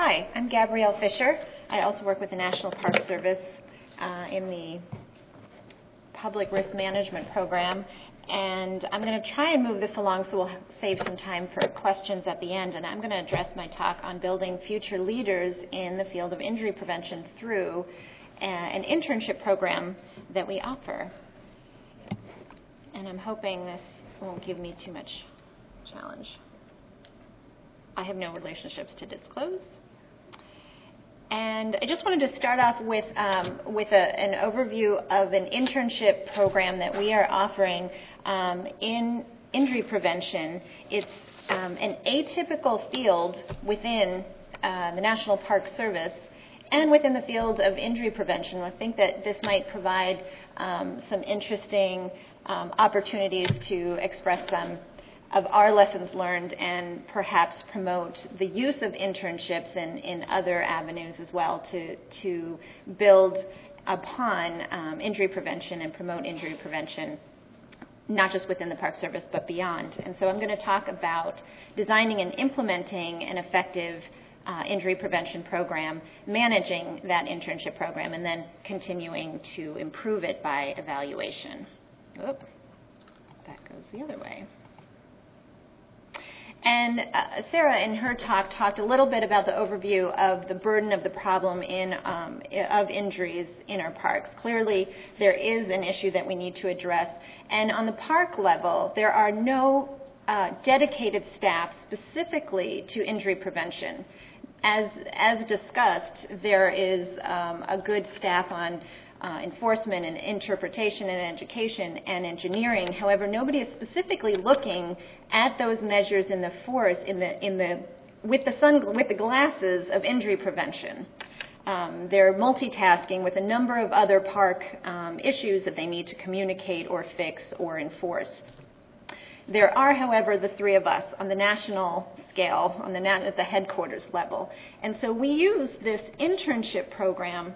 Hi, I'm Gabrielle Fisher. I also work with the National Park Service in the Public Risk Management Program, and I'm going to try and move this along so we'll save some time for questions at the end, and I'm going to address my talk on building future leaders in the field of injury prevention through an internship program that we offer. And I'm hoping this won't give me too much challenge. I have no relationships to disclose. And I just wanted to start off with an overview of an internship program that we are offering in injury prevention. It's an atypical field within the National Park Service and within the field of injury prevention. I think that this might provide some interesting opportunities to express some of our lessons learned and perhaps promote the use of internships in other avenues as well to build upon injury prevention and promote injury prevention, not just within the Park Service but beyond. And so I'm going to talk about designing and implementing an effective injury prevention program, managing that internship program, and then continuing to improve it by evaluation. Oop, that goes the other way. And Sarah, in her talk, talked a little bit about the overview of the burden of the problem of injuries in our parks. Clearly, there is an issue that we need to address. And on the park level, there are no dedicated staff specifically to injury prevention. As discussed, there is a good staff on enforcement and interpretation and education and engineering. However, nobody is specifically looking at those measures in the forest with the glasses of injury prevention. They're multitasking with a number of other park issues that they need to communicate or fix or enforce. There are, however, the three of us on the national scale, at the headquarters level. And so we use this internship program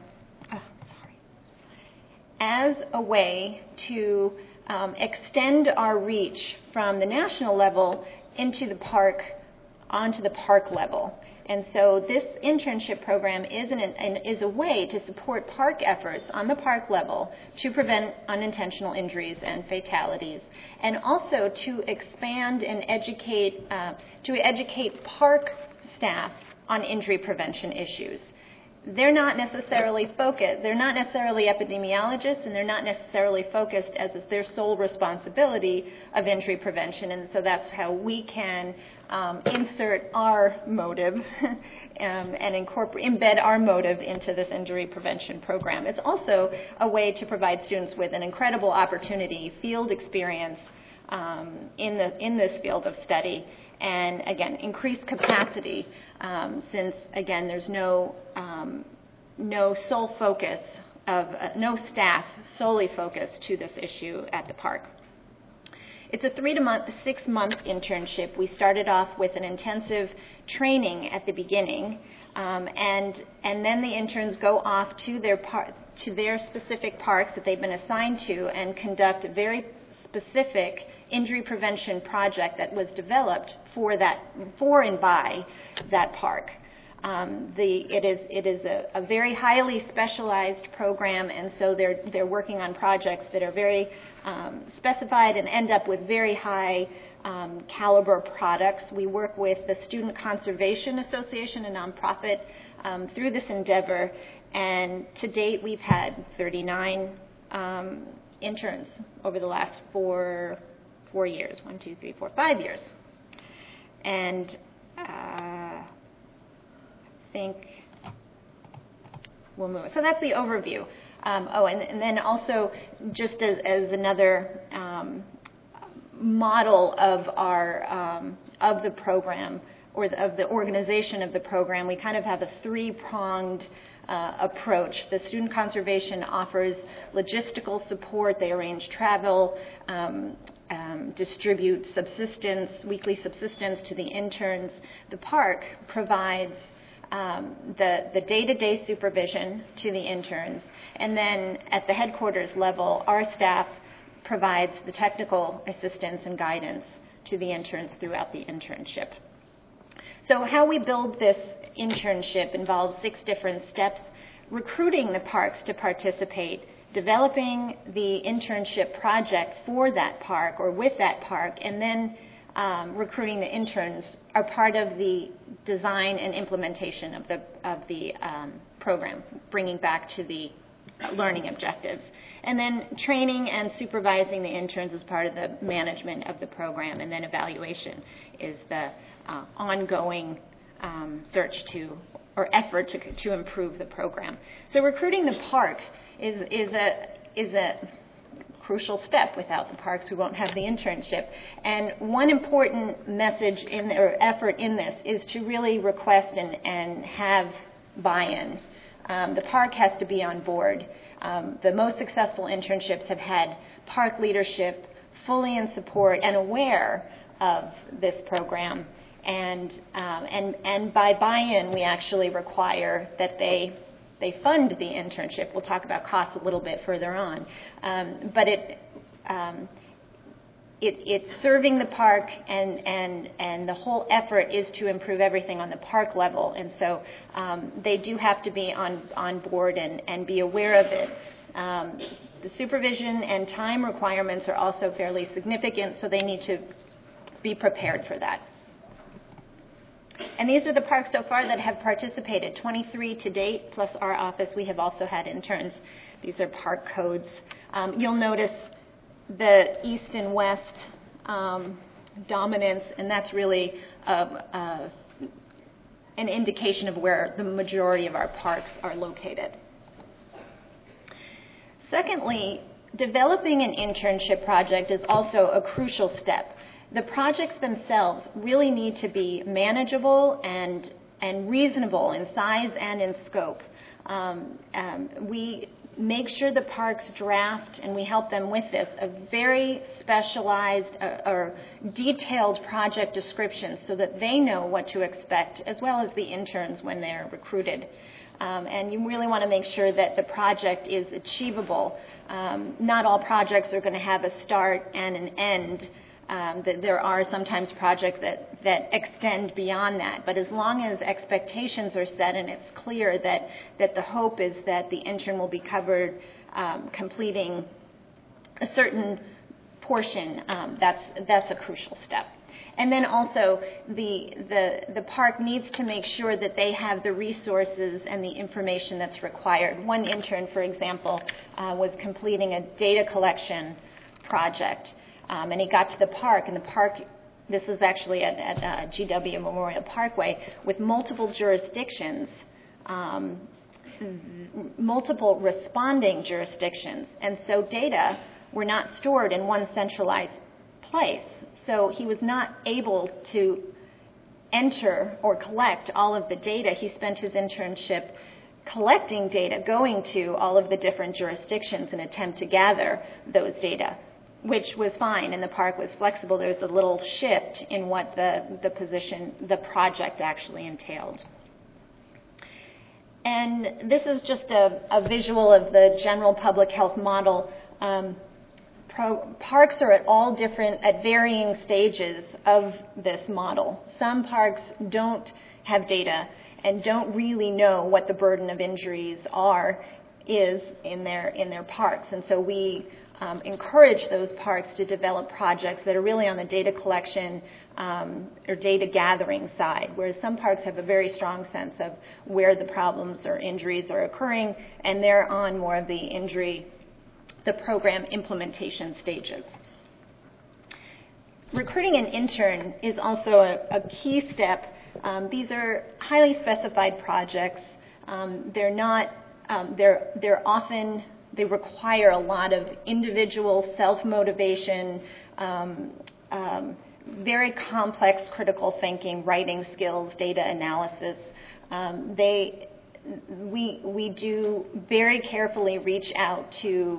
as a way to extend our reach from the national level into the park, onto the park level. And so this internship program is a way to support park efforts on the park level to prevent unintentional injuries and fatalities, and also to expand and educate park staff on injury prevention issues. They're not necessarily focused. They're not necessarily epidemiologists, and they're not necessarily focused as is their sole responsibility of injury prevention. And so that's how we can insert our motive and embed our motive into this injury prevention program. It's also a way to provide students with an incredible opportunity, field experience in this field of study. And again, increased capacity since, again, there's no sole focus of, no staff solely focused to this issue at the park. It's a 3 to 6 month internship. We started off with an intensive training at the beginning, and then the interns go off to their specific parks that they've been assigned to and conduct a very specific injury prevention project that was developed for and by that park. It is a very highly specialized program, and so they're working on projects that are very specified and end up with very high caliber products. We work with the Student Conservation Association, a nonprofit, through this endeavor, and to date we've had 39 interns over the last 4 years. 1, 2, 3, 4, 5 years. And I think we'll move. So that's the overview. And then also just as another model of our of the program or of the organization of the program, we kind of have a 3-pronged approach. The Student Conservation offers logistical support. They arrange travel, distribute weekly subsistence to the interns. The park provides the day-to-day supervision to the interns. And then at the headquarters level, our staff provides the technical assistance and guidance to the interns throughout the internship. So how we build this internship involves 6 different steps: recruiting the parks to participate, developing the internship project for that park or with that park, and then recruiting the interns are part of the design and implementation of the program, bringing back to the learning objectives. And then training and supervising the interns is part of the management of the program, and then evaluation is the ongoing search to or effort to improve the program. So recruiting the park is a crucial step. Without the parks, we won't have the internship. And one important message or effort in this is to really request and have buy-in. The park has to be on board. The most successful internships have had park leadership fully in support and aware of this program. And by buy-in, we actually require that they fund the internship. We'll talk about costs a little bit further on. But it's serving the park, and the whole effort is to improve everything on the park level. And so they do have to be on board and be aware of it. The supervision and time requirements are also fairly significant, so they need to be prepared for that. And these are the parks so far that have participated, 23 to date, plus our office. We have also had interns. These are park codes. You'll notice the east and west dominance, and that's really an indication of where the majority of our parks are located. Secondly, developing an internship project is also a crucial step. The projects themselves really need to be manageable and reasonable in size and in scope. We make sure the parks draft, and we help them with this, a very specialized or detailed project description so that they know what to expect, as well as the interns when they're recruited. And you really want to make sure that the project is achievable. Not all projects are going to have a start and an end. That there are sometimes projects that extend beyond that. But as long as expectations are set and it's clear that the hope is that the intern will be covered completing a certain portion, that's a crucial step. And then also the park needs to make sure that they have the resources and the information that's required. One intern, for example, was completing a data collection project. And he got to the park, and the park, this is actually at GW Memorial Parkway, with multiple jurisdictions, multiple responding jurisdictions. And so data were not stored in one centralized place. So he was not able to enter or collect all of the data. He spent his internship collecting data, going to all of the different jurisdictions in an attempt to gather those data, which was fine, and the park was flexible. There was a little shift in what the project actually entailed. And this is just a visual of the general public health model. Parks are at varying stages of this model. Some parks don't have data and don't really know what the burden of injuries is in their parks, and so we encourage those parks to develop projects that are really on the data collection or data gathering side, whereas some parks have a very strong sense of where the problems or injuries are occurring, and they're on more of the program implementation stages. Recruiting an intern is also a key step. These are highly specified projects. They require a lot of individual self-motivation, very complex critical thinking, writing skills, data analysis. We do very carefully reach out to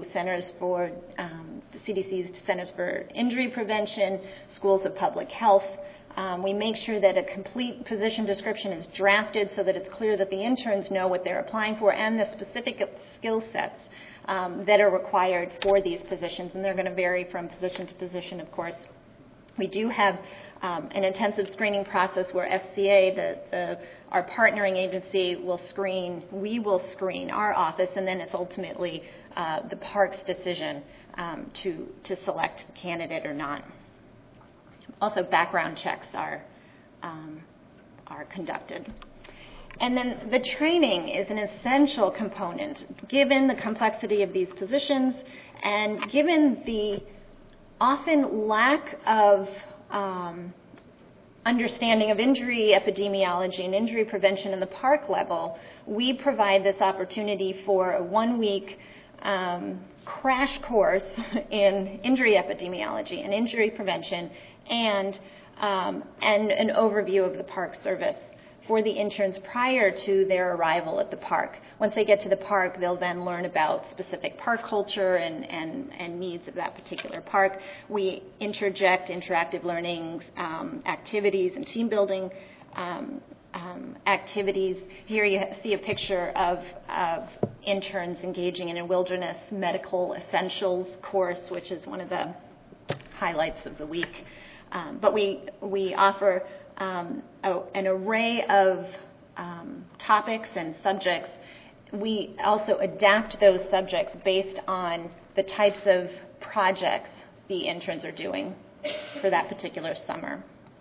CDC's Centers for Injury Prevention, schools of public health. We make sure that a complete position description is drafted so that it's clear that the interns know what they're applying for and the specific skill sets that are required for these positions, and they're going to vary from position to position, of course. We do have an intensive screening process where FCA, the our partnering agency will screen, we will screen our office, and then it's ultimately the park's decision to select the candidate or not. Also, background checks are conducted. And then the training is an essential component, given the complexity of these positions and given the often lack of understanding of injury epidemiology and injury prevention in the park level. We provide this opportunity for a 1-week crash course in injury epidemiology and injury prevention and an overview of the park service for the interns prior to their arrival at the park. Once they get to the park, they'll then learn about specific park culture and needs of that particular park. We interject interactive learning activities and team building activities. Here you see a picture of interns engaging in a wilderness medical essentials course, which is one of the highlights of the week. But we offer an array of topics and subjects. We also adapt those subjects based on the types of projects the interns are doing for that particular summer.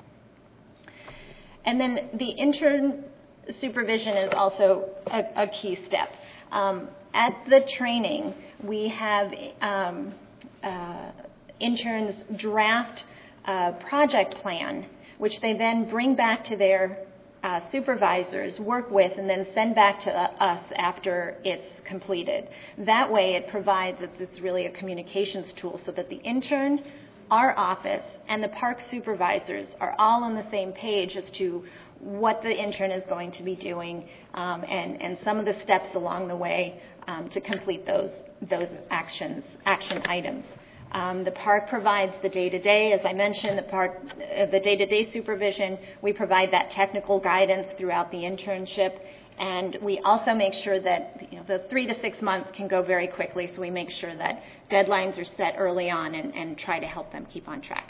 And then the intern supervision is also a key step. At the training, we have interns draft a project plan, which they then bring back to their supervisors, work with, and then send back to us after it's completed. That way it provides that it's really a communications tool so that the intern, our office, and the park supervisors are all on the same page as to what the intern is going to be doing and some of the steps along the way to complete those action items. The park provides the day-to-day, as I mentioned, the day-to-day supervision. We provide that technical guidance throughout the internship, and we also make sure that the 3 to 6 months can go very quickly, so we make sure that deadlines are set early on and try to help them keep on track.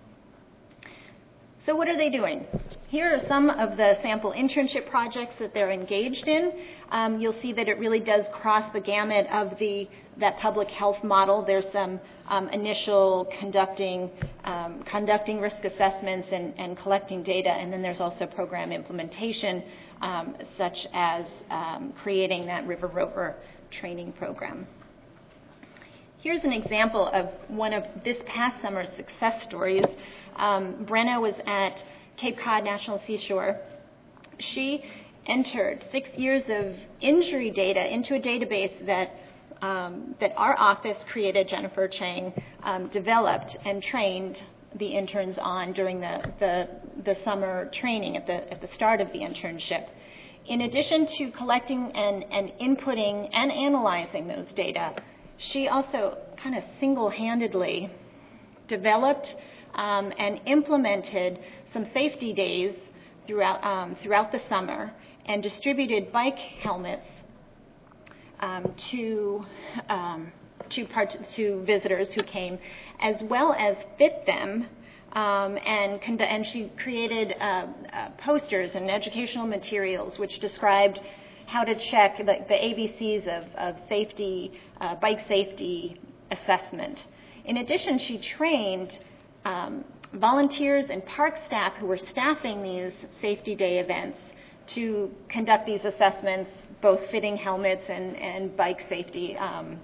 So what are they doing? Here are some of the sample internship projects that they're engaged in. You'll see that it really does cross the gamut of that public health model. There's some initial conducting risk assessments and collecting data, and then there's also program implementation, such as creating that River Rover training program. Here's an example of one of this past summer's success stories. Brenna was at Cape Cod National Seashore. She entered 6 years of injury data into a database that our office created, Jennifer Chang, developed and trained the interns on during the summer training at the start of the internship. In addition to collecting and inputting and analyzing those data, she also kind of single-handedly developed and implemented some safety days throughout the summer and distributed bike helmets to visitors who came, as well as fit them. And she created posters and educational materials which described how to check the ABCs of safety, bike safety assessment. In addition, she trained volunteers and park staff who were staffing these safety day events to conduct these assessments, both fitting helmets and bike safety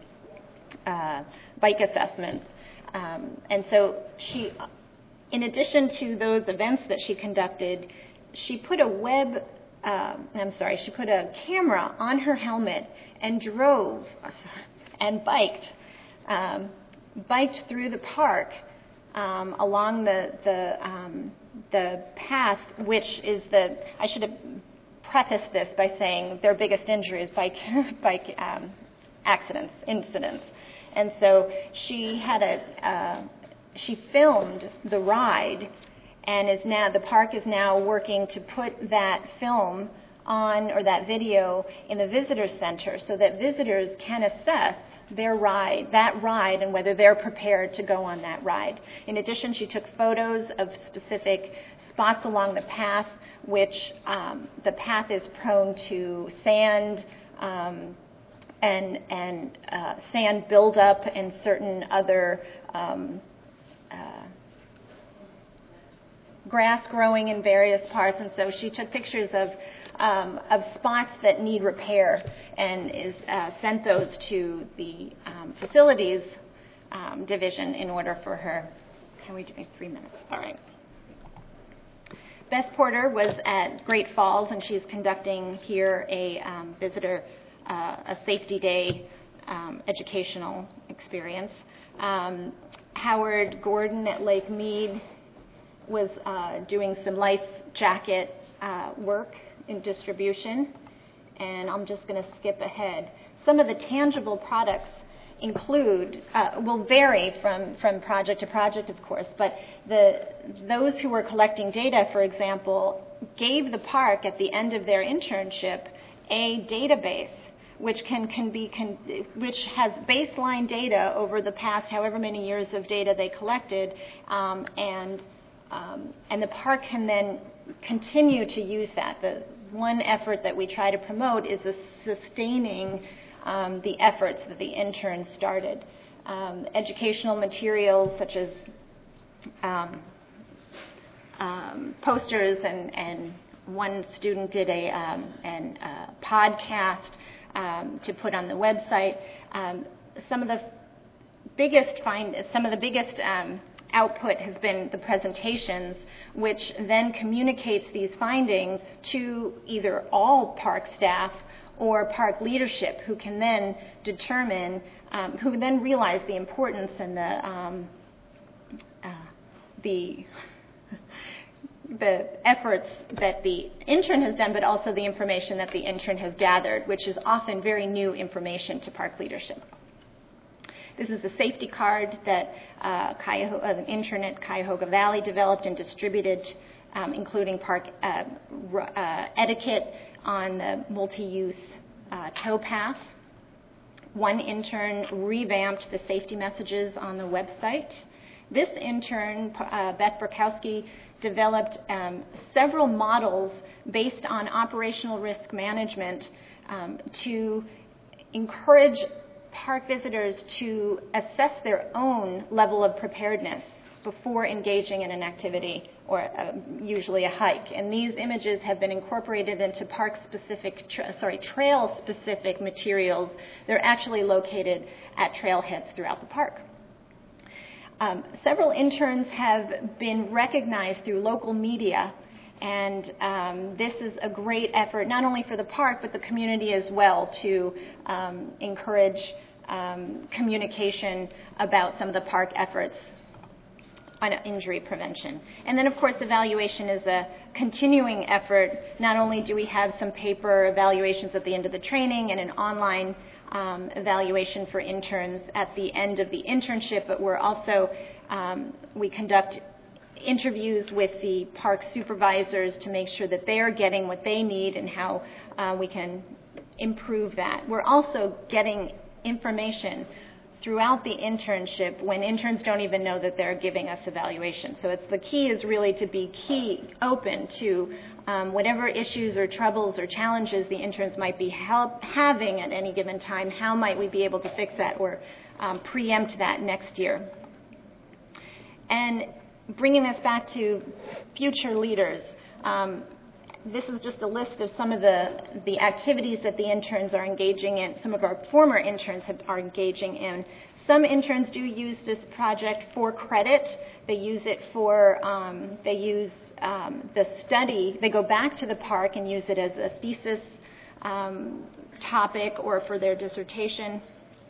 bike assessments. And so she, in addition to those events that she conducted, she put a camera on her helmet and drove and biked through the park along the path, which is I should have prefaced this by saying their biggest injury is bike incidents. And so she filmed the ride, and the park is now working to put that film on, or that video, in the visitor center so that visitors can assess that ride and whether they're prepared to go on that ride. In addition, she took photos of specific spots along the path, which the path is prone to sand and sand buildup and certain other grass growing in various parts. And so she took pictures of spots that need repair and sent those to the facilities division in order for her. How are we doing? 3 minutes. All right. Beth Porter was at Great Falls, and she's conducting here a safety day educational experience. Howard Gordon at Lake Mead was doing some life jacket work in distribution, and I'm just going to skip ahead. Some of the tangible products include, will vary from project to project, of course, but those who were collecting data, for example, gave the park at the end of their internship a database which which has baseline data over the past however many years of data they collected, and the park can then continue to use that. The one effort that we try to promote is sustaining the efforts that the interns started. Educational materials such as posters, and one student did a podcast to put on the website. Some of the biggest output has been the presentations, which then communicates these findings to either all park staff or park leadership, who can then determine, who then realize the importance and the efforts that the intern has done, but also the information that the intern has gathered, which is often very new information to park leadership. This is the safety card that an intern at Cuyahoga Valley developed and distributed, including park etiquette on the multi-use towpath. One intern revamped the safety messages on the website. This intern, Beth Burkowski, developed several models based on operational risk management to encourage park visitors to assess their own level of preparedness before engaging in an activity or usually a hike. And these images have been incorporated into trail-specific materials. They're actually located at trailheads throughout the park. Several interns have been recognized through local media, and this is a great effort not only for the park but the community as well to encourage communication about some of the park efforts on injury prevention. And then, of course, evaluation is a continuing effort. Not only do we have some paper evaluations at the end of the training and an online evaluation for interns at the end of the internship, but we're also, we conduct interviews with the park supervisors to make sure that they are getting what they need and how we can improve that. We're also getting information throughout the internship when interns don't even know that they're giving us evaluation. So the key is really to be open to whatever issues or troubles or challenges the interns might be having at any given time. How might we be able to fix that or preempt that next year? And bringing this back to future leaders, this is just a list of some of the activities that the interns are engaging in, some of our former interns are engaging in. Some interns do use this project for credit. They use it for, the study. They go back to the park and use it as a thesis topic or for their dissertation.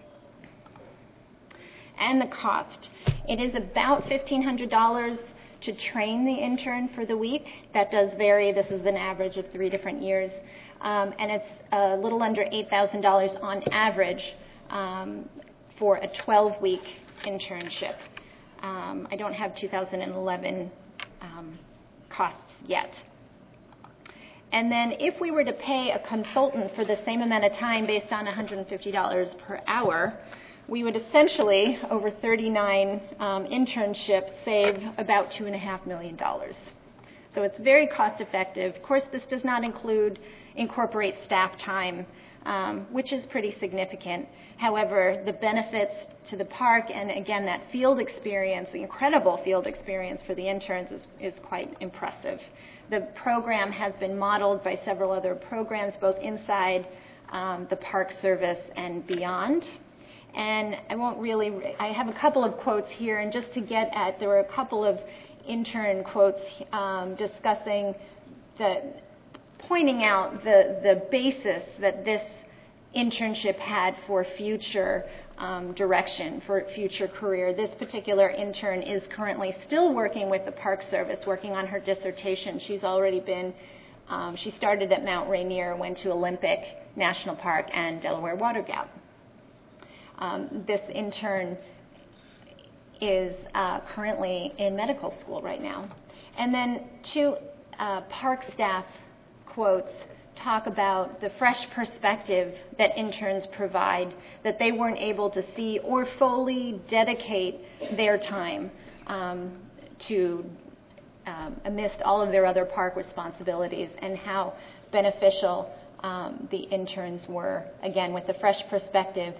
And the cost. It is about $1,500 to train the intern for the week. That does vary. This is an average of 3 different years. And it's a little under $8,000 on average for a 12-week internship. I don't have 2011 costs yet. And then if we were to pay a consultant for the same amount of time based on $150 per hour, we would essentially, over 39 internships, save about $2.5 million. So So it's very cost effective. Of course, this does not incorporate staff time, which is pretty significant. However, the benefits to the park and, again, that field experience, the incredible field experience for the interns is quite impressive. The program has been modeled by several other programs, both inside the Park Service and beyond. And I have a couple of quotes here, and just to get at, there were a couple of intern quotes discussing pointing out the basis that this internship had for future direction, for future career. This particular intern is currently still working with the Park Service, working on her dissertation. She's already been, she started at Mount Rainier, went to Olympic National Park and Delaware Water Gap. This intern is currently in medical school right now. And then two park staff quotes talk about the fresh perspective that interns provide that they weren't able to see or fully dedicate their time to amidst all of their other park responsibilities, and how beneficial the interns were, again, with the fresh perspective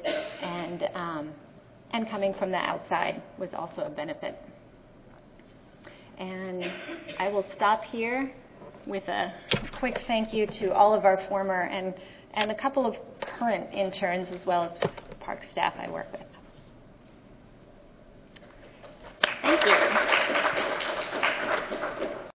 and coming from the outside was also a benefit. And I will stop here with a quick thank you to all of our former and a couple of current interns, as well as park staff I work with. Thank you.